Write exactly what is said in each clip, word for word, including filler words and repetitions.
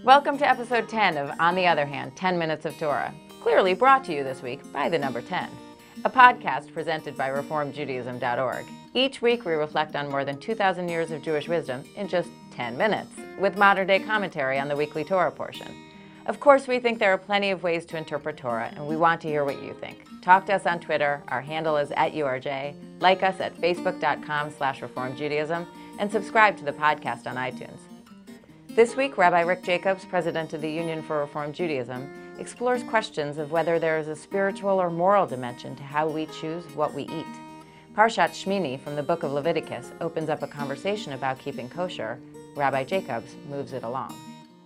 Welcome to episode ten of On the Other Hand, ten minutes of Torah, clearly brought to you this week by the number ten, a podcast presented by Reform Judaism dot org. Each week we reflect on more than two thousand years of Jewish wisdom in just ten minutes, with modern-day commentary on the weekly Torah portion. Of course, we think there are plenty of ways to interpret Torah, and we want to hear what you think. Talk to us on Twitter. Our handle is at U R J. Like us at facebook.com slash reformjudaism, and subscribe to the podcast on iTunes. This week, Rabbi Rick Jacobs, president of the Union for Reform Judaism, explores questions of whether there is a spiritual or moral dimension to how we choose what we eat. Parshat Shmini from the book of Leviticus opens up a conversation about keeping kosher. Rabbi Jacobs moves it along.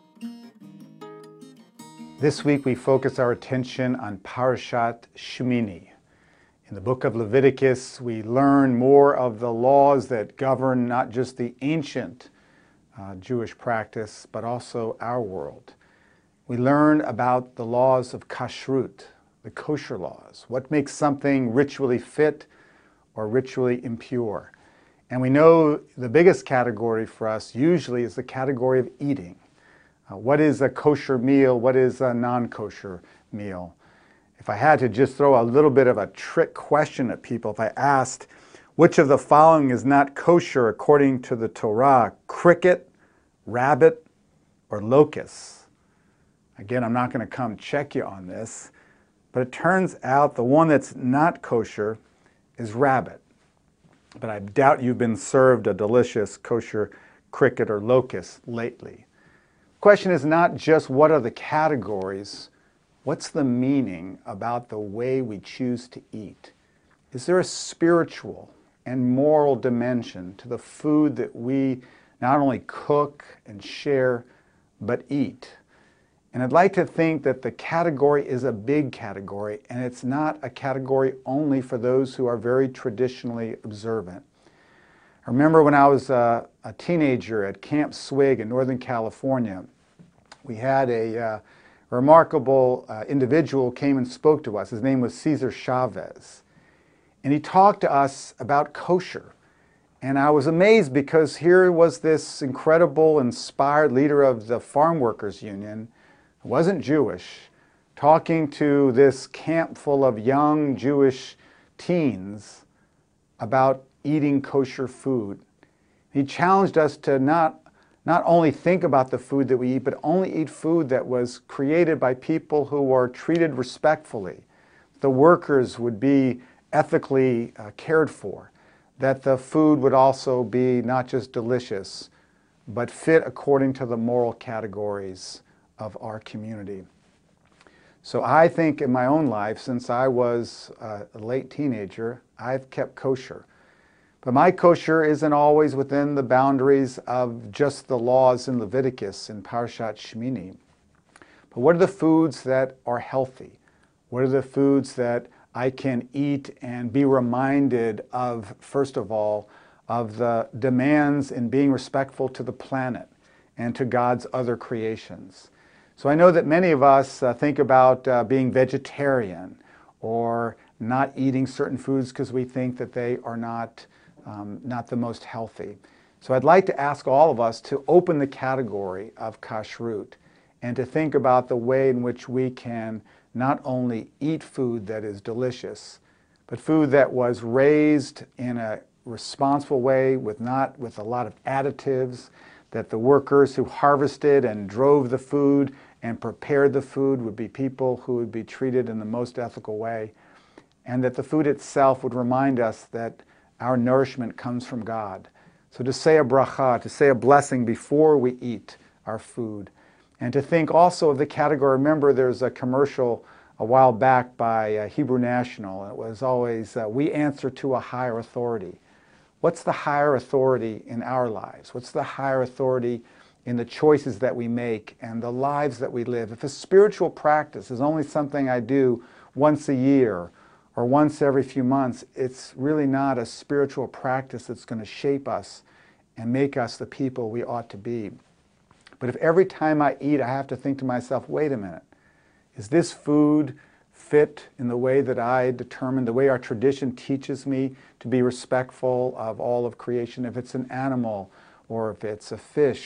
This week we focus our attention on Parshat Shmini. In the book of Leviticus, we learn more of the laws that govern not just the ancient uh, Jewish practice, but also our world. We learn about the laws of kashrut, the kosher laws, what makes something ritually fit or ritually impure. And we know the biggest category for us usually is the category of eating. Uh, what is a kosher meal? What is a non-kosher meal? If I had to just throw a little bit of a trick question at people, if I asked, which of the following is not kosher according to the Torah, cricket, rabbit, or locust? Again, I'm not going to come check you on this, but it turns out the one that's not kosher is rabbit. But I doubt you've been served a delicious kosher cricket or locust lately. The question is not just what are the categories, what's the meaning about the way we choose to eat? Is there a spiritual and moral dimension to the food that we not only cook and share, but eat? And I'd like to think that the category is a big category, and it's not a category only for those who are very traditionally observant. I remember when I was a, a teenager at Camp Swig in Northern California, we had a uh, remarkable uh, individual came and spoke to us. His name was Cesar Chavez. And he talked to us about kosher. And I was amazed because here was this incredible, inspired leader of the Farm Workers Union, who wasn't Jewish, talking to this camp full of young Jewish teens about eating kosher food. He challenged us to not, not only think about the food that we eat, but only eat food that was created by people who are treated respectfully. The workers would be ethically uh, cared for, that the food would also be not just delicious, but fit according to the moral categories of our community. So I think in my own life, since I was a late teenager, I've kept kosher. But my kosher isn't always within the boundaries of just the laws in Leviticus and Parshat Shmini. But what are the foods that are healthy? What are the foods that I can eat and be reminded of, first of all, of the demands in being respectful to the planet and to God's other creations? So I know that many of us uh, think about uh, being vegetarian or not eating certain foods because we think that they are not Um, not the most healthy. So I'd like to ask all of us to open the category of kashrut and to think about the way in which we can not only eat food that is delicious, but food that was raised in a responsible way with not with a lot of additives, that the workers who harvested and drove the food and prepared the food would be people who would be treated in the most ethical way, and that the food itself would remind us that our nourishment comes from God. So to say a bracha, to say a blessing before we eat our food, and to think also of the category. Remember, there's a commercial a while back by uh, Hebrew National. It was always, uh, we answer to a higher authority. What's the higher authority in our lives? What's the higher authority in the choices that we make and the lives that we live? If a spiritual practice is only something I do once a year, or once every few months, it's really not a spiritual practice that's going to shape us and make us the people we ought to be. But if every time I eat, I have to think to myself, wait a minute, is this food fit in the way that I determine, the way our tradition teaches me to be respectful of all of creation? If it's an animal or if it's a fish,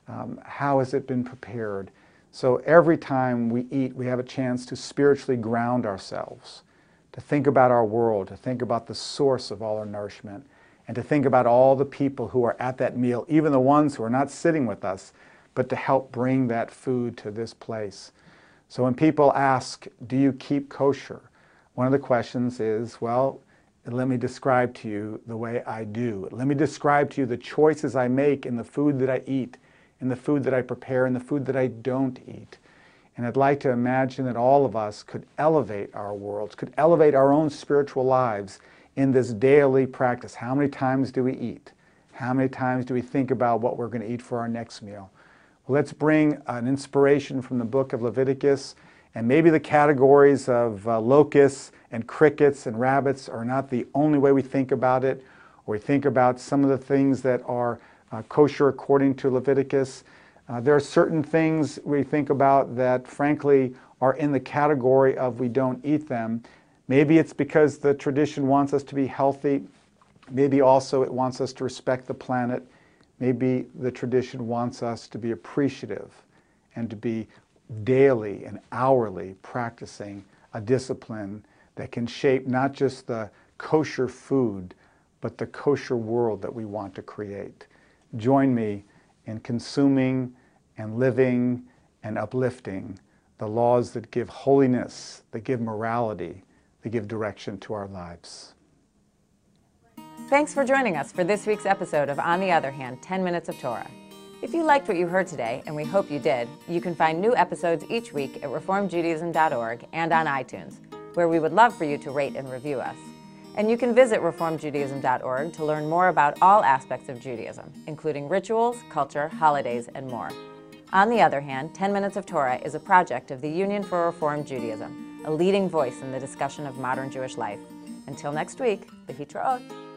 Um, how has it been prepared? So every time we eat, we have a chance to spiritually ground ourselves, to think about our world, to think about the source of all our nourishment, and to think about all the people who are at that meal, even the ones who are not sitting with us, but to help bring that food to this place. So when people ask, do you keep kosher? One of the questions is, well, let me describe to you the way I do. Let me describe to you the choices I make in the food that I eat, in the food that I prepare, in the food that I don't eat. And I'd like to imagine that all of us could elevate our worlds, could elevate our own spiritual lives in this daily practice. How many times do we eat? How many times do we think about what we're going to eat for our next meal? Well, let's bring an inspiration from the book of Leviticus, and maybe the categories of uh, locusts and crickets and rabbits are not the only way we think about it, or we think about some of the things that are uh, kosher according to Leviticus. Uh, there are certain things we think about that, frankly, are in the category of we don't eat them. Maybe it's because the tradition wants us to be healthy. Maybe also it wants us to respect the planet. Maybe the tradition wants us to be appreciative and to be daily and hourly practicing a discipline that can shape not just the kosher food, but the kosher world that we want to create. Join me in consuming and living and uplifting the laws that give holiness, that give morality, that give direction to our lives. Thanks for joining us for this week's episode of On the Other Hand, ten minutes of Torah. If you liked what you heard today, and we hope you did, you can find new episodes each week at reform judaism dot org and on iTunes, where we would love for you to rate and review us. And you can visit reform judaism dot org to learn more about all aspects of Judaism, including rituals, culture, holidays, and more. On the Other Hand, ten minutes of Torah is a project of the Union for Reform Judaism, a leading voice in the discussion of modern Jewish life. Until next week, Lehitraot.